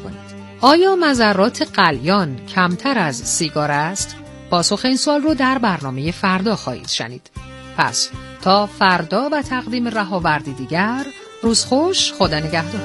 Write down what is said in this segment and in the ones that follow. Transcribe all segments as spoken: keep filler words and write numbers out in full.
کنید. آیا مضرات قلیان کمتر از سیگار است؟ پاسخ این سوال رو در برنامه فردا خواهید شنید. پس تا فردا و تقدیم رهاوردی دیگر، روز خوش، خدا نگهدار.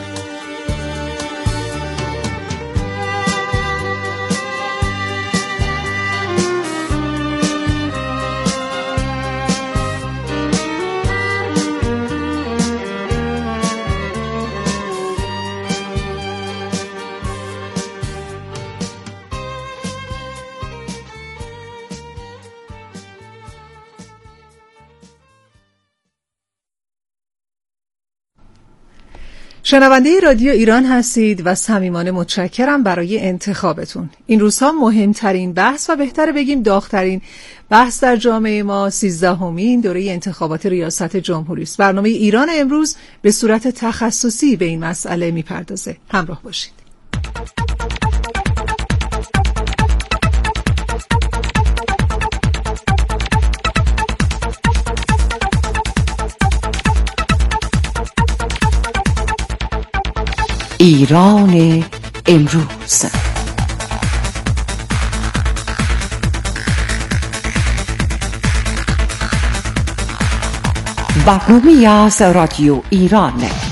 شنونده رادیو ایران هستید و صمیمانه متشکرم برای انتخابتون. این روزها مهمترین بحث و بهتره بگیم داغ‌ترین بحث در جامعه ما سیزدهمین دوره انتخابات ریاست جمهوری است. برنامه ایران امروز به صورت تخصصی به این مسئله میپردازه. همراه باشید. ایران امروز. برنامه‌ای از رادیو ایران.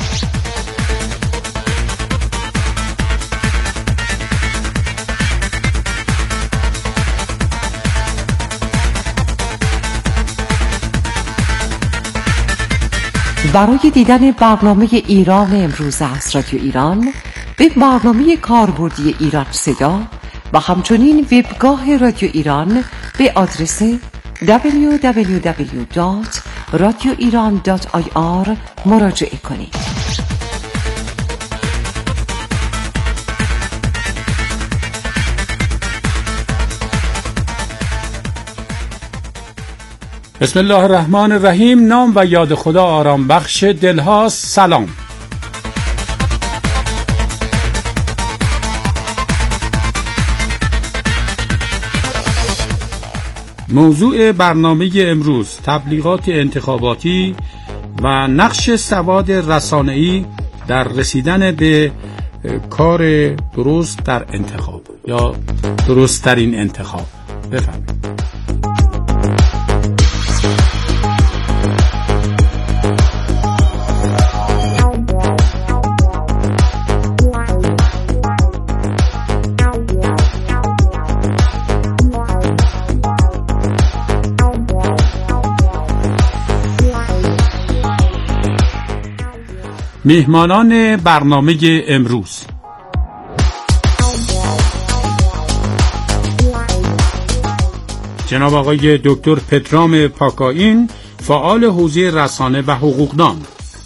برای دیدن برنامه ایران امروز از رادیو ایران به برنامه کاربردی ایران صدا و همچنین وبگاه رادیو ایران به آدرس دبلیو دبلیو دبلیو دات رادیو ایران دات آی آر مراجعه کنید. بسم الله الرحمن الرحیم. نام و یاد خدا آرام بخش دلها. سلام. موضوع برنامه امروز تبلیغات انتخاباتی و نقش سواد رسانه‌ای در رسیدن به کار درست در انتخاب یا درست ترین انتخاب. بفرمایید. میهمانان برنامه امروز: جناب آقای دکتر پدرام پاکائین، فعال حوزه رسانه و حقوقدان.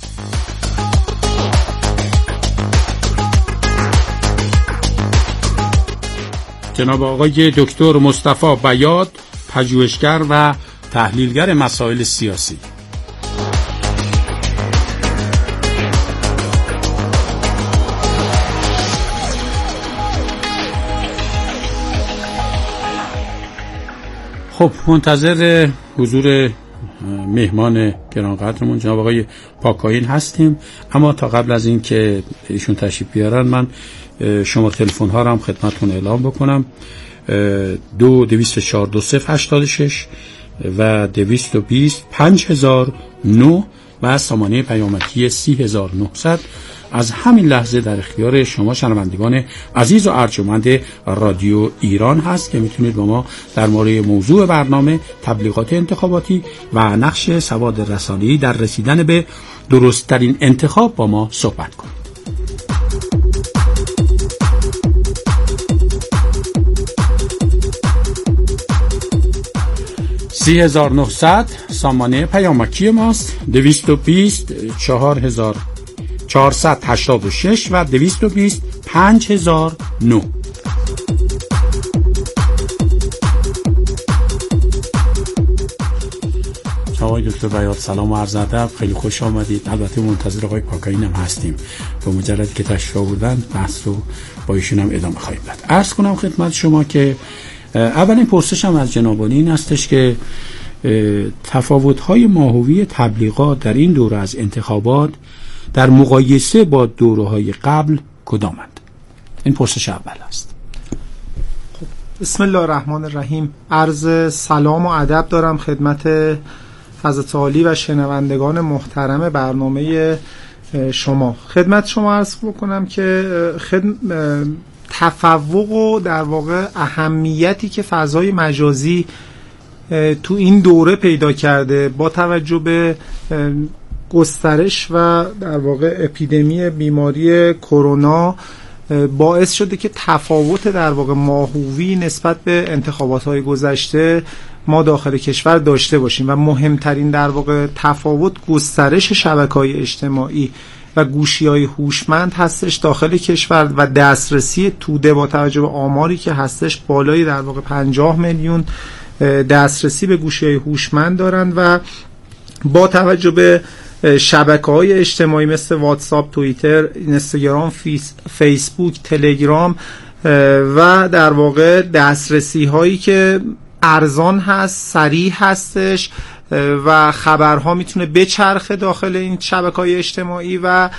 جناب آقای دکتر مصطفی بیات، پژوهشگر و تحلیلگر مسائل سیاسی. خب منتظر حضور مهمان گرانقدرمون جناب آقای پاکائین هستیم، اما تا قبل از این که ایشون تشریف بیارن من شماره تلفن ها رو هم خدمتتون اعلام بکنم: دو دویست و چهار دو صفر هشتاد و شش و دویست و بیست پنج هزار و نه و سامانه پیامکی سی هزار و نهصد. از همین لحظه در اختیار شما شنوندگان عزیز و ارجمند رادیو ایران هست که میتونید با ما در مورد موضوع برنامه تبلیغات انتخاباتی و نقش سواد رسانه‌ای در رسیدن به درست‌ترین انتخاب با ما صحبت کنید. سی هزار و نهصد سامانه پیامکی ماست، دویست و بیست چهار هزار چهارصد و هشتاد و شش و دویست و بیست پنج هزار و نه. آقای دکتر بیات سلام و عرض ادب، خیلی خوش آمدید. البته منتظر آقای پاکائین هم هستیم. به مجرد که تشریف آوردن بحث رو با ایشون هم ادامه خواهیم داد. عرض کنم خدمت شما که اولین پرسشم از جنابانی این هستش که تفاوت‌های ماهوی تبلیغات در این دوره از انتخابات در مقایسه با دوره‌های قبل کدامند؟ این پرسش اول است. بسم الله الرحمن الرحیم. عرض سلام و ادب دارم خدمت حضرت عالی و شنوندگان محترم برنامه شما. خدمت شما عرض بکنم که خدم تفوق و در واقع اهمیتی که فضای مجازی تو این دوره پیدا کرده با توجه به گسترش و در واقع اپیدمی بیماری کرونا باعث شده که تفاوت در واقع ماهوی نسبت به انتخابات‌های گذشته ما داخل کشور داشته باشیم و مهمترین در واقع تفاوت گسترش شبکه‌های اجتماعی و گوشی‌های هوشمند هستش داخل کشور و دسترسی توده با توجه به آماری که هستش بالای در واقع پنجاه میلیون دسترسی به گوشی‌های هوشمند دارند و با توجه به شبکه‌های اجتماعی مثل واتساپ، توییتر، اینستاگرام، فیس، فیسبوک، تلگرام و در واقع دسترسی هایی که ارزان هست، سریع هستش و خبرها میتونه بچرخه داخل این شبکه‌های اجتماعی و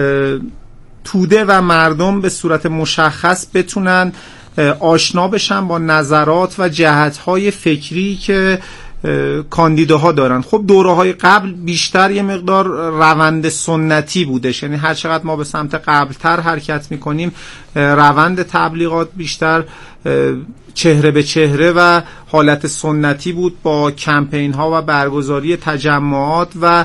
توده و مردم به صورت مشخص بتونن آشنا بشن با نظرات و جهت‌های فکری که کاندیداها دارن. خب دوره‌های قبل بیشتر یه مقدار روند سنتی بودش، یعنی هر چقدر ما به سمت قبلتر حرکت میکنیم روند تبلیغات بیشتر چهره به چهره و حالت سنتی بود با کمپین ها و برگزاری تجمعات و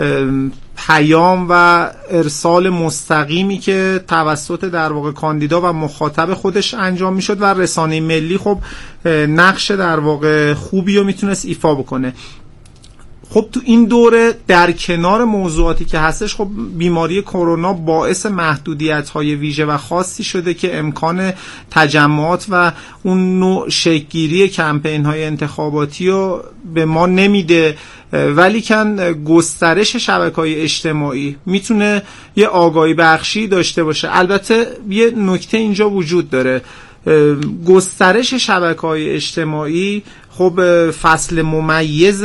پیام و ارسال مستقیمی که توسط در واقع کاندیدا و مخاطب خودش انجام میشد و رسانه ملی خب نقش در واقع خوبی رو میتونست ایفا بکنه. خب تو این دوره در کنار موضوعاتی که هستش خب بیماری کرونا باعث محدودیت‌های ویژه و خاصی شده که امکان تجمعات و اون نوع شکل‌گیری کمپین‌های انتخاباتی رو به ما نمیده، ولی کن گسترش شبکه‌های اجتماعی میتونه یه آگاهی بخشی داشته باشه. البته یه نکته اینجا وجود داره، گسترش شبکه‌های اجتماعی خب فصل ممیز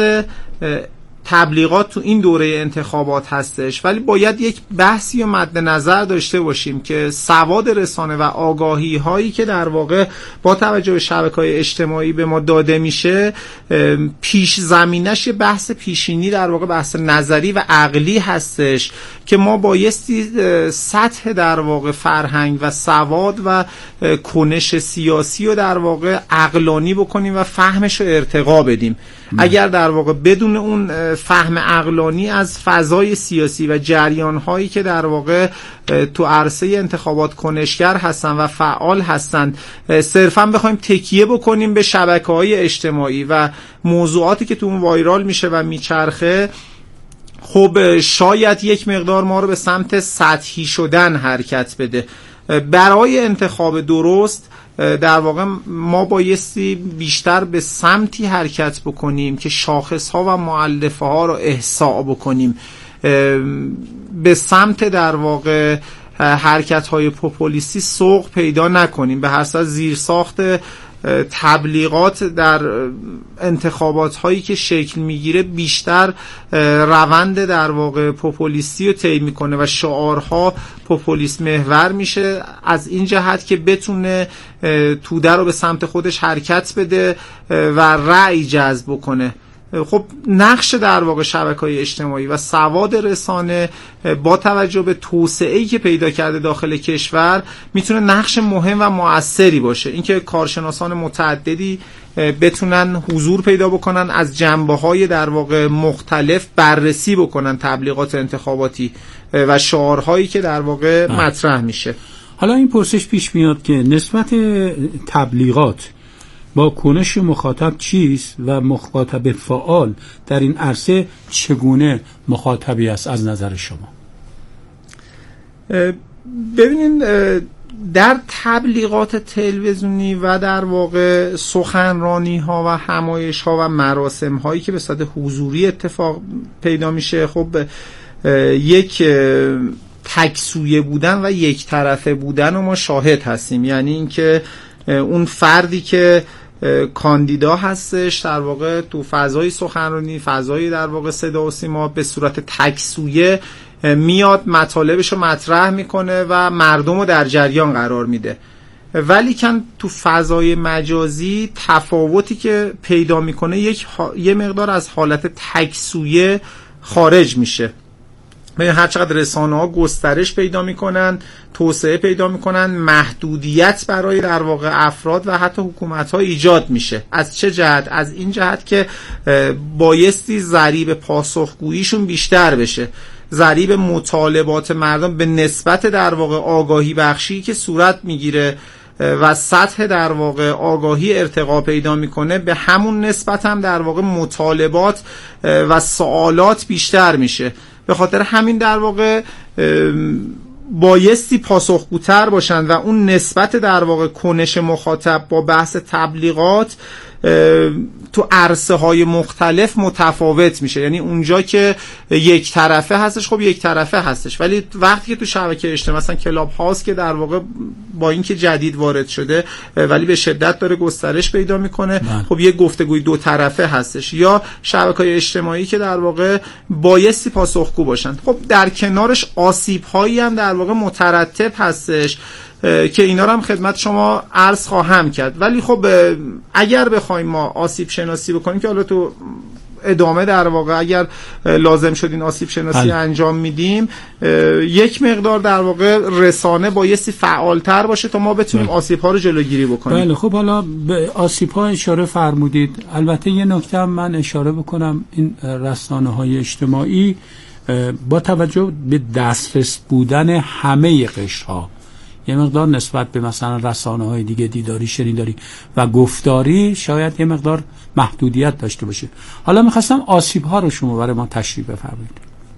تبلیغات تو این دوره انتخابات هستش، ولی باید یک بحثی و مد نظر داشته باشیم که سواد رسانه و آگاهی هایی که در واقع با توجه به شبکه‌های اجتماعی به ما داده میشه پیش زمینش یه بحث پیشینی در واقع بحث نظری و عقلی هستش که ما بایستی سطح در واقع فرهنگ و سواد و کنش سیاسی رو در واقع عقلانی بکنیم و فهمش رو ارتقا بدیم. اگر در واقع بدون اون فهم عقلانی از فضای سیاسی و جریان‌هایی که در واقع تو عرصه انتخابات کنشگر هستن و فعال هستن صرفاً بخوایم تکیه بکنیم به شبکه‌های اجتماعی و موضوعاتی که تو اون وایرال میشه و میچرخه، خب شاید یک مقدار ما رو به سمت سطحی شدن حرکت بده. برای انتخاب درست در واقع ما بایستی بیشتر به سمتی حرکت بکنیم که شاخص‌ها و مؤلفه‌ها رو احصا بکنیم، به سمت در واقع حرکت‌های پوپولیستی سوق پیدا نکنیم. به هر صورت زیرساخت تبلیغات در انتخابات هایی که شکل میگیره بیشتر روند در واقع پوپولیستی رو طی میکنه و شعارها پوپولیست محور میشه، از این جهت که بتونه توده رو به سمت خودش حرکت بده و رأی جذب کنه. خب نقش در واقع شبکه‌های اجتماعی و سواد رسانه با توجه به توسعه‌ای که پیدا کرده داخل کشور میتونه نقش مهم و مؤثری باشه. اینکه کارشناسان متعددی بتونن حضور پیدا بکنن، از جنبه‌های در واقع مختلف بررسی بکنن تبلیغات انتخاباتی و شعارهایی که در واقع مطرح میشه. حالا این پرسش پیش میاد که نسبت تبلیغات با کنش مخاطب چیست و مخاطب فعال در این عرصه چگونه مخاطبی است از نظر شما؟ ببینید در تبلیغات تلویزیونی و در واقع سخنرانی ها و همایش ها و مراسم هایی که به صورت حضوری اتفاق پیدا میشه، خب یک تکسویه بودن و یک طرفه بودن رو ما شاهد هستیم. یعنی اینکه اون فردی که کاندیدا هستش در واقع تو فضای سخنرانی، فضای در واقع صدا و سیما به صورت تکسویه میاد مطالبش رو مطرح میکنه و مردم رو در جریان قرار میده. ولی کن تو فضای مجازی تفاوتی که پیدا میکنه یک ها... یه مقدار از حالت تکسویه خارج میشه. هر چقدر رسانه ها گسترش پیدا میکنن، توسعه پیدا میکنن، محدودیت برای در واقع افراد و حتی حکومت ها ایجاد میشه. از چه جهت؟ از این جهت که بایستی ضریب پاسخگوییشون بیشتر بشه، ضریب مطالبات مردم به نسبت در واقع آگاهی بخشی که صورت میگیره و سطح در واقع آگاهی ارتقا پیدا میکنه، به همون نسبت هم در واقع مطالبات و سوالات بیشتر میشه. به خاطر همین در واقع بایستی پاسخگوتر باشن و اون نسبت در واقع کنش مخاطب با بحث تبلیغات تو عرصه های مختلف متفاوت میشه. یعنی اونجا که یک طرفه هستش، خب یک طرفه هستش، ولی وقتی که تو شبکه اجتماعی مثلا کلاب هاوس که در واقع با اینکه جدید وارد شده ولی به شدت داره گسترش پیدا میکنه، خب یک گفتگوی دو طرفه هستش. یا شبکه‌های اجتماعی که در واقع بایستی پاسخگو باشن. خب در کنارش آسیب هایی هم در واقع مترتب هستش که اینا رو هم خدمت شما عرض خواهم کرد. ولی خب اگر بخوایم ما آسیب شناسی بکنیم که حالا تو ادامه در واقع اگر لازم شد این آسیب شناسی هل. انجام میدیم، یک مقدار در واقع رسانه بایستی فعالتر باشه تا ما بتونیم آسیب ها رو جلوگیری بکنیم. بله خب حالا به آسیب ها اشاره فرمودید. البته یه نکته هم من اشاره بکنم، این رسانه های اجتماعی با توجه به دسترس بودن همه قشرها یه مقدار نسبت به مثلا رسانه‌های دیگه دیداری، شنیداری و گفتاری شاید یه مقدار محدودیت داشته باشه. حالا می‌خواستم آسیب‌ها رو شما برای ما تشریح بفرمایید.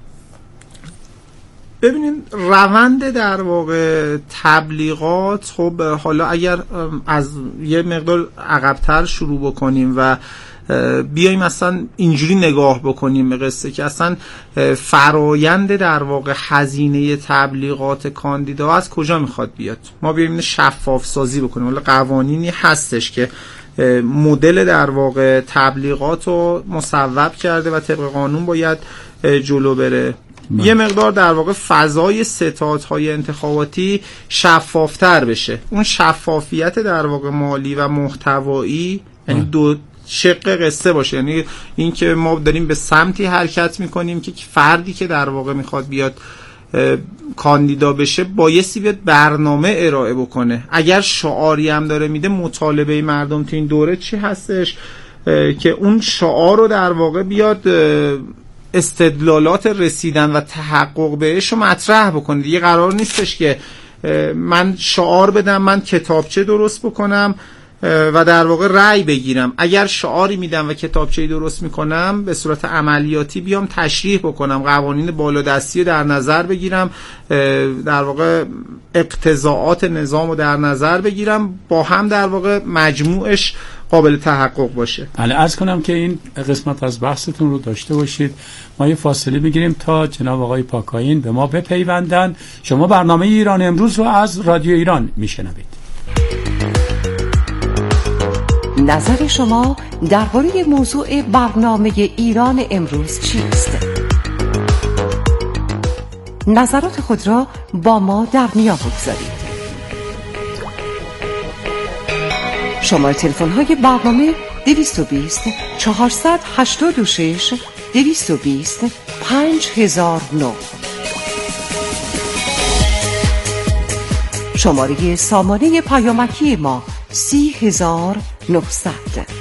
ببینید روند در واقع تبلیغات، خب حالا اگر از یه مقدار عقب‌تر شروع بکنیم و بیاییم مثلا اینجوری نگاه بکنیم به قصه که اصلا فرایند در واقع هزینه تبلیغات کاندیدا از کجا میخواد بیاد، ما بیاییم شفاف سازی بکنیم. حالا قوانینی هستش که مدل در واقع تبلیغات رو مصوب کرده و طبق قانون باید جلو بره. من. یه مقدار در واقع فضای ستادهای انتخاباتی شفافتر بشه. اون شفافیت در واقع مالی و محتوایی یعنی دو شق قصه باشه، یعنی این که ما داریم به سمتی حرکت میکنیم که فردی که در واقع میخواد بیاد کاندیدا بشه بایستی بیاد برنامه ارائه بکنه. اگر شعاری هم داره میده، مطالبه مردم تو این دوره چی هستش که اون شعار رو در واقع بیاد استدلالات رسیدن و تحقق بهش رو مطرح بکنه. دیگه قرار نیستش که من شعار بدم، من کتابچه درست بکنم و در واقع رأی بگیرم. اگر شعاری میدم و کتابچه‌ای درست میکنم، به صورت عملیاتی بیام تشریح بکنم، قوانین بالادستی رو در نظر بگیرم، در واقع اقتضاعات نظام رو در نظر بگیرم، با هم در واقع مجموعش قابل تحقق باشه. بله، عرض کنم که این قسمت از بحثتون رو داشته باشید. ما یه فاصله بگیریم تا جناب آقای پاکاین به ما بپیوندن. شما برنامه ایران امروز رو از رادیو ایران میشنوید. نظر شما درباره موضوع برنامه ایران امروز چیست؟ نظرات خود را با ما در میان بگذارید. شماره تلفن های برنامه دویست و بیست چهارصد هشتاد و شش دویست و بیست پنج هزار و نه. شماره سامانه پیامکی ما سی هزار و نهصد.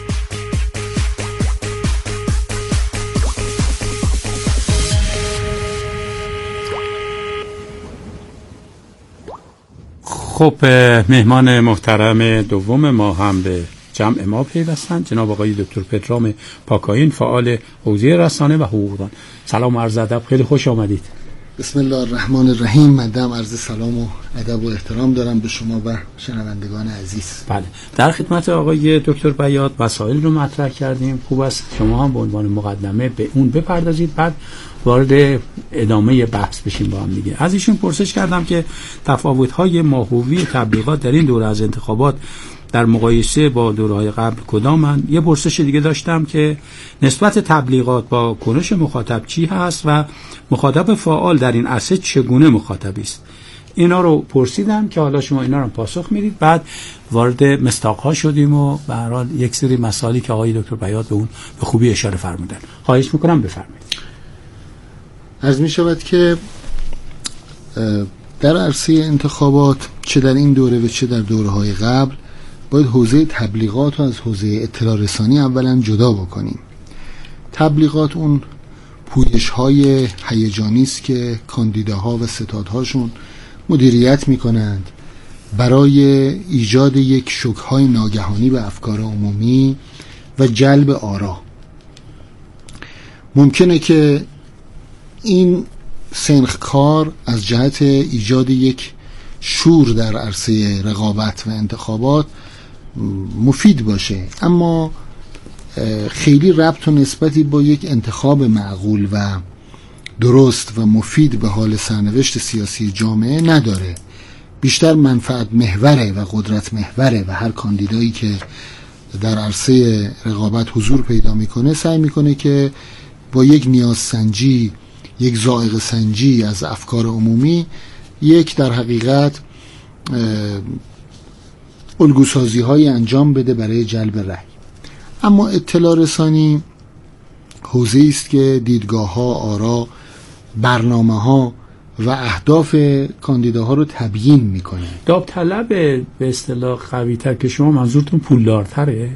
خب مهمان محترم دوم ما هم به جمع ما پیوستند، جناب آقای دکتر پدرام پاکاین، فعال حوزه رسانه و حقوقدان. سلام و عرض ادب، خیلی خوش آمدید. بسم الله الرحمن الرحیم. مدام عرض سلام و ادب و احترام دارم به شما و شنوندگان عزیز. بله، در خدمت آقای دکتر بیات مسائل رو مطرح کردیم. خوب است شما هم به عنوان مقدمه به اون بپردازید، بعد وارد ادامه بحث بشیم با هم دیگه. از ایشون پرسش کردم که تفاوت‌های ماهوی تبلیغات در این دوره از انتخابات در مقایسه با دوره‌های قبل کدامن؟ یه پرسش دیگه داشتم که نسبت تبلیغات با کنش مخاطب چی هست و مخاطب فعال در این عرصه چگونه مخاطبی است. اینا رو پرسیدم که حالا شما اینا رو پاسخ میدید. بعد وارد مصداق‌ها شدیم و به هر حال یک سری مسائلی که آقای دکتر بیات به اون به خوبی اشاره فرمودن. خواهش میکنم بفرمایید. عرض می شود که در عرصه انتخابات چه در این دوره و چه در دوره‌های قبل باید حوزه تبلیغات رو از حوزه اطلاع رسانی اولا جدا بکنیم. تبلیغات اون پویش‌های هیجانی است که کاندیداها و ستادهاشون مدیریت می‌کنند برای ایجاد یک شوک‌های ناگهانی به افکار عمومی و جلب آرا. ممکنه که این سنخکار از جهت ایجاد یک شور در عرصه رقابت و انتخابات مفید باشه، اما خیلی ربط و نسبتی با یک انتخاب معقول و درست و مفید به حال سرنوشت سیاسی جامعه نداره. بیشتر منفعت محوره و قدرت محوره و هر کاندیدایی که در عرصه رقابت حضور پیدا میکنه سعی میکنه که با یک نیاز سنجی، یک ذائقه سنجی از افکار عمومی، یک در حقیقت الگوسازی های انجام بده برای جلب رأی. اما اطلاع رسانی حوزه است که دیدگاه ها، آرا، برنامه ها و اهداف کاندیداها رو تبیین میکنه. داوطلب به اصطلاح قوی تر که شما منظورتون پولدارتره؟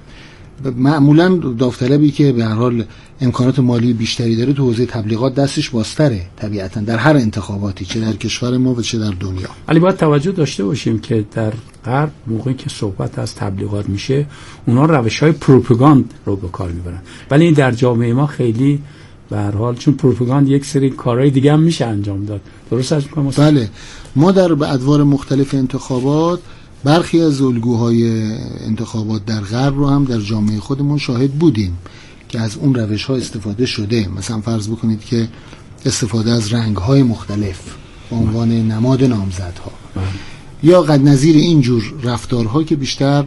معمولا داوطلبی که به هر حال امکانات مالی بیشتری داره تو حوزه تبلیغات دستش بازتره طبیعتا در هر انتخاباتی، چه در کشور ما و چه در دنیا. ولی باید توجه داشته باشیم که در غرب موقعی که صحبت از تبلیغات میشه اونا روش‌های پروپاگاند رو به کار میبرن، ولی این در جامعه ما خیلی به هر حال چون پروپاگاند یک سری کارهای دیگه هم میشه انجام داد. درست از میگم؟ بله، ما در به ادوار مختلف انتخابات برخی از الگوهای انتخابات در غرب رو هم در جامعه خودمون شاهد بودیم که از اون روش ها استفاده شده. مثلا فرض بکنید که استفاده از رنگ های مختلف به عنوان نماد نامزدها یا قد نظیر اینجور رفتارها که بیشتر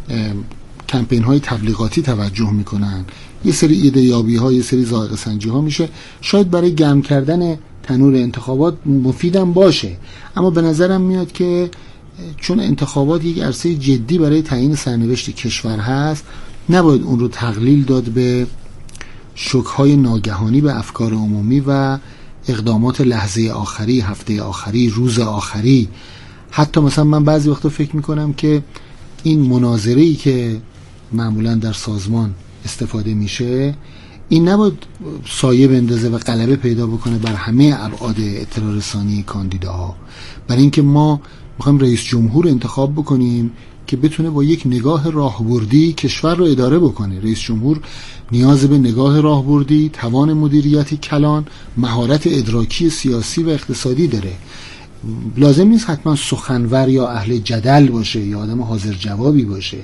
کمپین های تبلیغاتی توجه میکنن، یه سری ایده یابی ها، یه سری ذائقه سنجی ها میشه، شاید برای گرم کردن تنور انتخابات مفیدم باشه، اما به نظرم میاد که چون انتخابات یک عرصه جدی برای تعیین سرنوشت کشور هست، نباید اون رو تقلیل داد به شوک‌های ناگهانی به افکار عمومی و اقدامات لحظه آخری، هفته آخری، روز آخری. حتی مثلا من بعضی وقتا فکر میکنم که این مناظره‌ای که معمولا در سازمان استفاده میشه این نباید سایه بندازه و غلبه پیدا بکنه بر همه ابعاد اطلاع رسانی کاندیداها، برای اینکه ما میخوایم رئیس جمهور انتخاب بکنیم که بتونه با یک نگاه راهبردی کشور رو اداره بکنه. رئیس جمهور نیاز به نگاه راهبردی، توان مدیریت کلان، مهارت ادراکی سیاسی و اقتصادی داره. لازم نیست حتما سخنور یا اهل جدل باشه یا آدم حاضر جوابی باشه.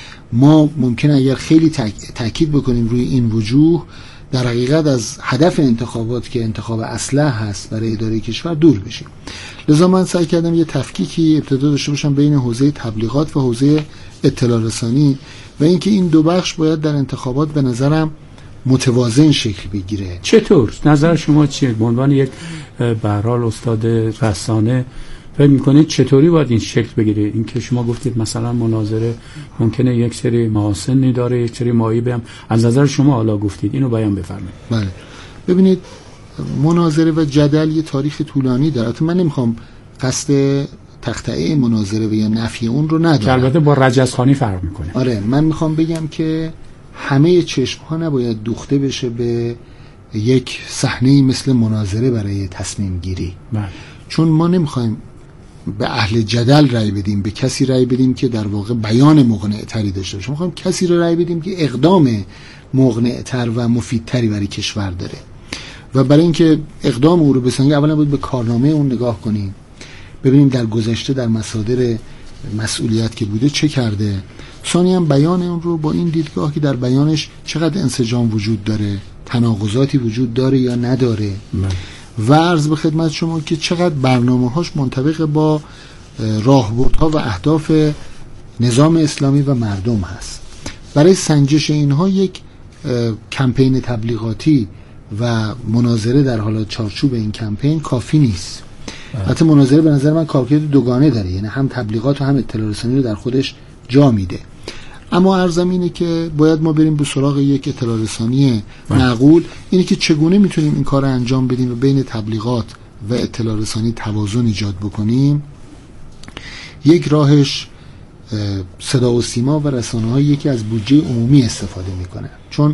ما ممکنه اگر خیلی تاکید بکنیم روی این وجوه، در حقیقت از هدف انتخابات که انتخاب اصلح هست برای اداره کشور دور بشیم. لذا من سعی کردم یه تفکیکی ابتدا داشته باشم بین حوزه تبلیغات و حوزه اطلاع رسانی و اینکه این دو بخش باید در انتخابات به نظرم متوازن شکل بگیره. چطور؟ نظر شما چیه؟ به عنوان یک به هر حال استاد رسانه فکر می‌کنید چطوری باید این شکل بگیره؟ این که شما گفتید مثلا مناظره ممکنه یک سری محاسنی داره، یک سری معایبی هم، از نظر شما حالا گفتید، اینو بیان بفرمایید. بله، ببینید مناظره و جدل یه تاریخ طولانی داره. من نمیخوام قصد تقطعه مناظره و یا نفی اون رو ندارم که البته با رجزخوانی فرق میکنه. آره، من میخوام بگم که همه چشم ها نباید دوخته بشه به یک صحنه مثل مناظره برای تصمیم گیری. بله. چون ما نمیخوایم به اهل جدل رأی بدیم، به کسی رأی بدیم که در واقع بیان مقنع‌تری داشته باشه. میخوایم کسی رو رأی بدیم که اقدام مقنع‌تر و مفیدتری برای کشور داره. و برای اینکه اقدام او رو بسنجیم اولا باید به کارنامه اون نگاه کنیم، ببینیم در گذشته در مصادر مسئولیت که بوده چه کرده. ثانیاً هم بیان اون رو با این دیدگاه که در بیانش چقدر انسجام وجود داره، تناقضاتی وجود داره یا نداره. من. و عرض به خدمت شما که چقدر برنامه‌هاش منطبق با راهبردها و اهداف نظام اسلامی و مردم هست. برای سنجش اینها یک کمپین تبلیغاتی و مناظره در حالت چارچوب این کمپین کافی نیست. البته مناظره به نظر من کارکرد دوگانه داره، یعنی هم تبلیغات و هم اطلاع رسانی رو در خودش جا میده. اما عرضم اینه که باید ما بریم به سراغ یک اطلاع رسانی معقول، اینه که چگونه میتونیم این کار رو انجام بدیم و بین تبلیغات و اطلاع رسانی توازن ایجاد بکنیم. یک راهش صدا و سیما و رسانه‌های یکی از بودجه عمومی استفاده میکنه، چون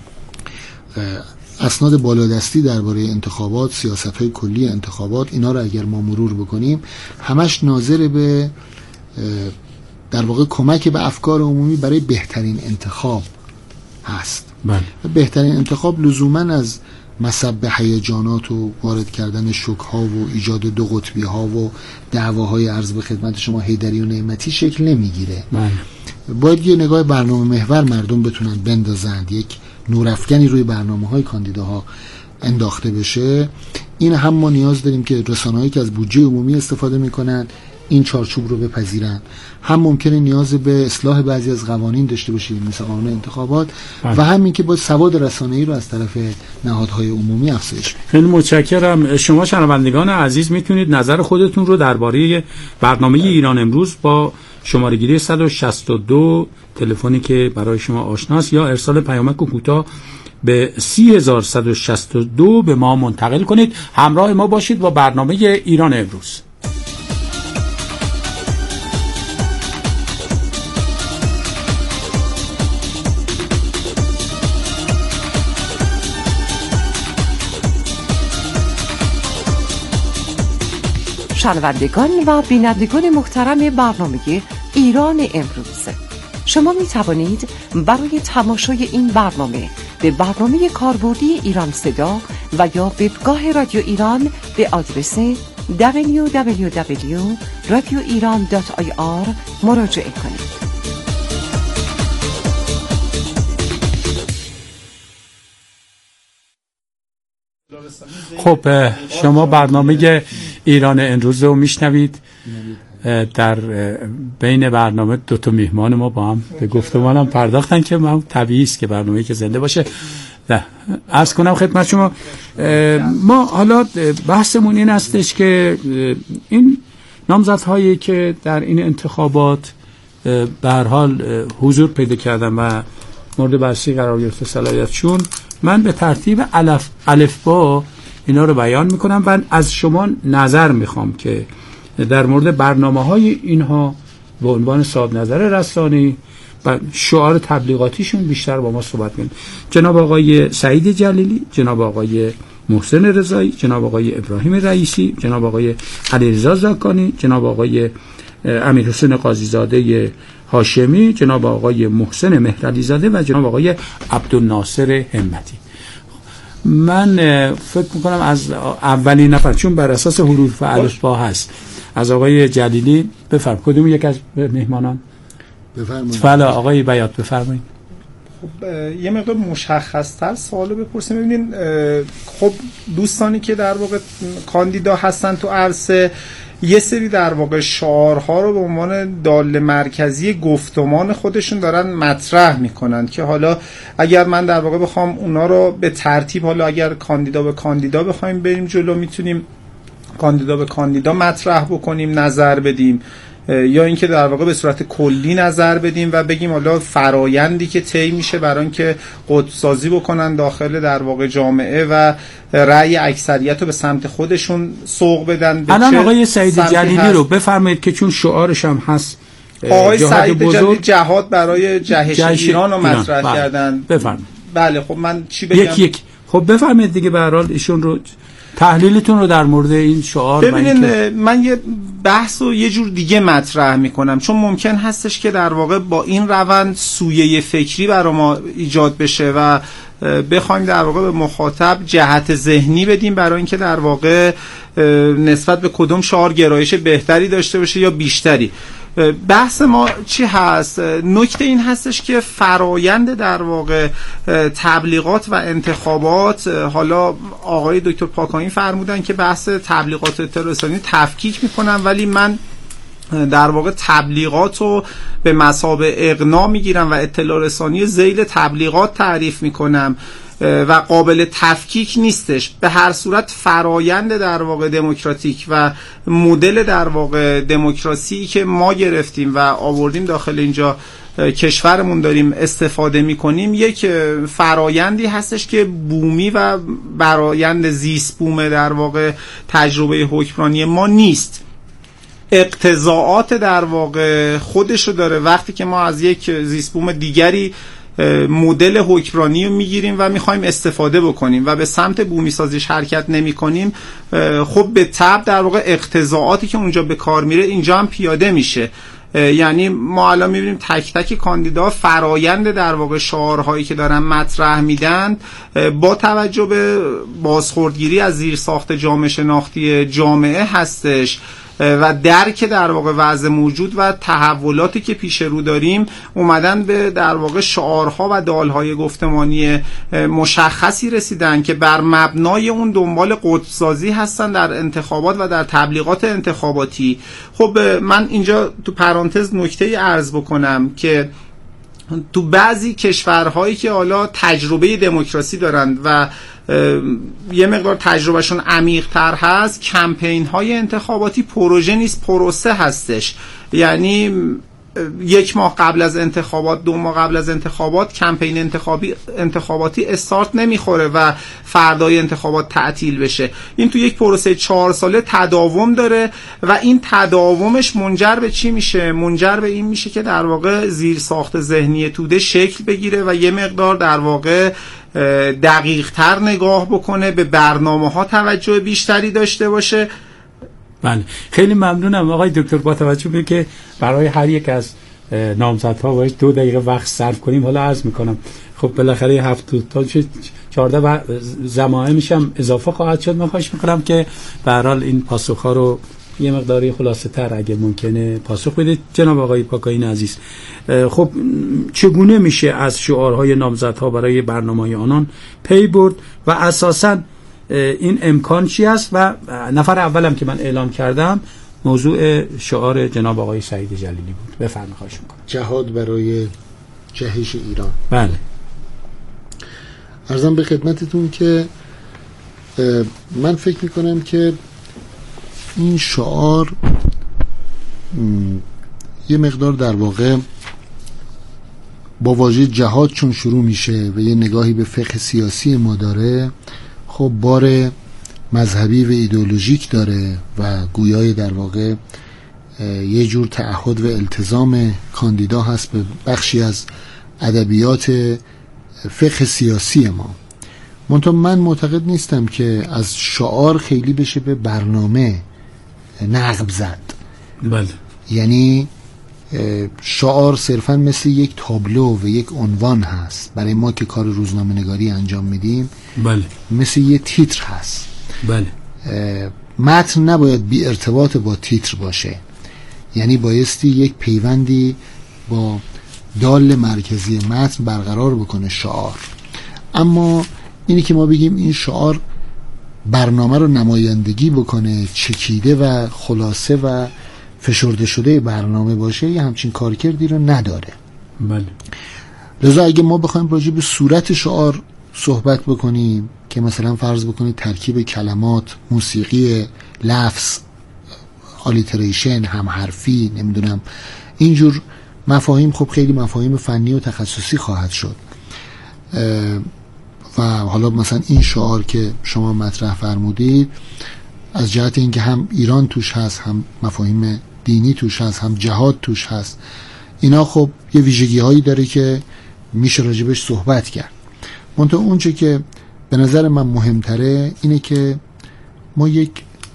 اسناد بالادستی درباره انتخابات، سیاست‌های کلی انتخابات، اینا رو اگر ما مرور بکنیم همش ناظر به در واقع کمک به افکار عمومی برای بهترین انتخاب هست. بله. بهترین انتخاب لزوماً از مصب هیجانات و وارد کردن شوک‌ها و ایجاد دو قطبی ها و دعواهای عرض به خدمت شما حیدری و نعمتی شکل نمیگیره. بله. باید یه نگاه برنامه محور مردم بتونن بندازند، یک نورافکنی روی برنامه‌های کاندیداها انداخته بشه. این هم ما نیاز داریم که رسانه‌هایی که از بودجه عمومی استفاده میکنن این چارچوب رو بپذیرن، هم ممکنه نیاز به اصلاح بعضی از قوانین داشته باشیم مثل قانون انتخابات بله. و همین که با سواد رسانه‌ای رو از طرف نهادهای عمومی افزایش بدیم. خیلی متشکرم. شما شنوندگان عزیز میتونید نظر خودتون رو درباره برنامه ایران امروز با شماره‌گیری صد و شصت و دو تلفنی که برای شما آشناست یا ارسال پیامک کوتاه به سی هزار و صد و شصت و دو به ما منتقل کنید. همراه ما باشید با برنامه ایران امروز. شنوندگان و بینندگان محترم برنامه ایران امروز، شما می توانید برای تماشای این برنامه به برنامه کاربردی ایران صدا و یا وبگاه رادیو ایران به آدرس دبلیو دبلیو دبلیو دات رادیو ایران دات آی آر مراجعه کنید. خب شما برنامه ایران امروز رو میشنوید. در بین برنامه دو تا میهمان ما با هم به گفتمان هم پرداختن که ما طبیعی است که برنامه‌ای که زنده باشه. عرض کنم خدمت شما ما حالا بحثمون این هستش که این نامزدهایی که در این انتخابات به هر حال حضور پیدا کردن و مورد بررسی قرار گرفته صلاحیتشون، من به ترتیب الف الفبا اینا رو بیان میکنم و از شما نظر میخوام که در مورد برنامه‌های اینها به عنوان صاحب نظر رسانه‌ای و شعار تبلیغاتیشون بیشتر با ما صحبت کنید. جناب آقای سعید جلیلی، جناب آقای محسن رضایی، جناب آقای ابراهیم رئیسی، جناب آقای علیرضا زاکانی، جناب آقای امیرحسین قاضیزاده هاشمی، جناب آقای محسن مهرعلی زاده و جناب آقای عبدالناصر همتی. من فکر میکنم از اولین نفر، چون بر اساس حروف الفبا هست، از آقای جلیلی بفرم. کدوم یک از مهمانان؟ بفرمایید. بله آقای بیات بفرمایید. خب یه مقدار مشخص‌تر سوالو بپرسیم. ببینید خب دوستانی که در واقع کاندیدا هستن تو عرصه یه سری در واقع شعارها رو به عنوان داله مرکزی گفتمان خودشون دارن مطرح میکنن که حالا اگر من در واقع بخوام اونا رو به ترتیب، حالا اگر کاندیدا به کاندیدا بخوایم بریم جلو، میتونیم کاندیدا به کاندیدا مطرح بکنیم، نظر بدیم، یا اینکه در واقع به صورت کلی نظر بدیم و بگیم حالا فرایندی که طی میشه برای اینکه قطب‌سازی بکنن داخل در واقع جامعه و رأی اکثریت رو به سمت خودشون سوق بدن. الان آقای سعید جلیلی هست. رو بفرمایید که چون شعارش هم هست آقای سعید جلیلی جهاد برای جهش, جهش ایران رو مطرح بله. کردن. بفرمایید. بله خب من چی بگم؟ یک یک خب بفرمایید دیگه. به هر حال ایشون رو تحلیلتون رو در مورد این شعار ببینین. من یه بحث رو یه جور دیگه مطرح میکنم، چون ممکن هستش که در واقع با این روند سویه فکری برای ما ایجاد بشه و بخوایم در واقع به مخاطب جهت ذهنی بدیم برای اینکه در واقع نسبت به کدوم شعار گرایش بهتری داشته باشه یا بیشتری. بحث ما چی هست؟ نکته این هستش که فرایند در واقع تبلیغات و انتخابات، حالا آقای دکتر پاکاین فرمودن که بحث تبلیغات و اطلاع رسانی تفکیک میکنن، ولی من در واقع تبلیغات رو به مثابه اقناع میگیرم و اطلاع رسانی ذیل تبلیغات تعریف میکنم و قابل تفکیک نیستش. به هر صورت فرایند در واقع دموکراتیک و مدل در واقع دموکراسی که ما گرفتیم و آوردیم داخل اینجا کشورمون داریم استفاده میکنیم یک فرایندی هستش که بومی و برایند زیست بوم در واقع تجربه حکمرانی ما نیست. اقتضاعات در واقع خودشو داره. وقتی که ما از یک زیست بوم دیگری مدل حکمرانی رو میگیریم و میخوایم استفاده بکنیم و به سمت بومی سازیش حرکت نمی کنیم، خب به طبع در واقع اقتضاعاتی که اونجا به کار میره اینجا هم پیاده میشه. یعنی ما الان میبینیم تک تک کاندیدا فرایند در واقع شعارهایی که دارن مطرح میدن با توجه به بازخوردگیری از زیرساخت جامعه شناختی جامعه هستش و درک در واقع وضع موجود و تحولاتی که پیش رو داریم اومدن به در واقع شعارها و دالهای گفتمانی مشخصی رسیدن که بر مبنای اون دنبال قطب‌سازی هستن در انتخابات و در تبلیغات انتخاباتی. خب من اینجا تو پرانتز نکته عرض بکنم که تو بعضی کشورهایی که حالا تجربه دموکراسی دارند و یه مقدار تجربهشون عمیق تر هست، کمپین های انتخاباتی پروژه نیست، پروسه هستش. یعنی یک ماه قبل از انتخابات، دو ماه قبل از انتخابات کمپین انتخابی انتخاباتی استارت نمیخوره و فردای انتخابات تعطیل بشه. این تو یک پروسه چهار ساله تداوم داره و این تداومش منجر به چی میشه؟ منجر به این میشه که در واقع زیر ساخت ذهنی توده شکل بگیره و یه مقدار در واقع دقیق تر نگاه بکنه، به برنامه ها توجه بیشتری داشته باشه. بله، خیلی ممنونم آقای دکتر. با توجه به که برای هر یک از نامزدها باید دو دقیقه وقت صرف کنیم، حالا عرض میکنم خب بالاخره هفت تا چهارده زمانه میشم اضافه خواهد شد. من خواهش میکنم که به هر حال این پاسخها رو یه مقداری خلاصه تر اگه ممکنه پاسخ بدید جناب آقای پاکاین عزیز. خب چگونه میشه از شعارهای نامزدها برای برنامه‌های آنان پی برد و اساساً این امکان چی است؟ و نفر اولم که من اعلام کردم موضوع شعار جناب آقای سعید جلیلی بود. بفرمایید خواهش میکنم. جهاد برای جهش ایران. بله. عرضم به خدمتتون که من فکر میکنم که این شعار یه مقدار در واقع با واژه جهاد چون شروع میشه و یه نگاهی به فقه سیاسی ما داره، خب بار مذهبی و ایدئولوژیک داره و گویای در واقع یه جور تعهد و التزام کاندیدا هست به بخشی از ادبیات فقه سیاسی ما. منتها من معتقد نیستم که از شعار خیلی بشه به برنامه نقب زد. بله. یعنی شعار صرفا مثل یک تابلو و یک عنوان هست برای ما که کار روزنامه نگاری انجام میدیم. بله. مثل یه تیتر هست. بله. متن نباید بی ارتباط با تیتر باشه، یعنی بایستی یک پیوندی با دال مرکزی متن برقرار بکنه شعار. اما اینی که ما بگیم این شعار برنامه رو نمایندگی بکنه، چکیده و خلاصه و فشرده شده برنامه باشه، یه همچین کارکردی رو نداره. بله. لذا اگه ما بخوایم راجع به صورت شعار صحبت بکنیم که مثلا فرض بکنید ترکیب کلمات، موسیقی، لفظ، آلیتریشن، همحرفی، نمیدونم اینجور مفاهیم، خب خیلی مفاهیم فنی و تخصصی خواهد شد. و حالا مثلا این شعار که شما مطرح فرمودید از جهت اینکه هم ایران توش هست، هم مفاهیم دینی توش هست، هم جهاد توش هست، اینا خب یه ویژگی هایی داره که میشه راجبش صحبت کرد. منتها اونچه که به نظر من مهمتره اینه که ما یک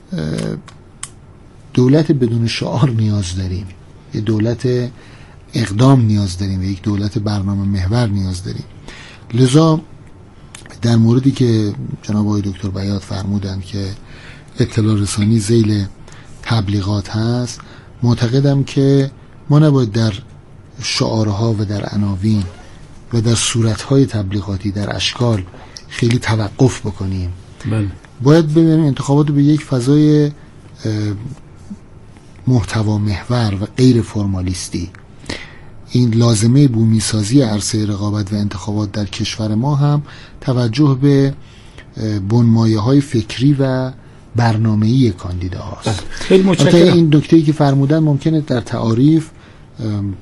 دولت بدون شعار نیاز داریم، یک دولت اقدام نیاز داریم و یک دولت برنامه محور نیاز داریم. لذا در موردی که جناب آقای دکتر بیات فرمودن که اطلاع رسانی ذیل تبلیغات هست، معتقدم که ما نباید در شعارها و در عناوین و در صورتهای تبلیغاتی در اشکال خیلی توقف بکنیم. بله. باید ببینیم انتخابات به یک فضای محتوا محور و غیر فرمالیستی. این لازمه بومی سازی عرصه رقابت و انتخابات در کشور ما هم توجه به بنمایه های فکری و برنامه‌ای کاندیداهاست. خیلی متشکرم. این نکته‌ای که فرمودن ممکنه در تعاریف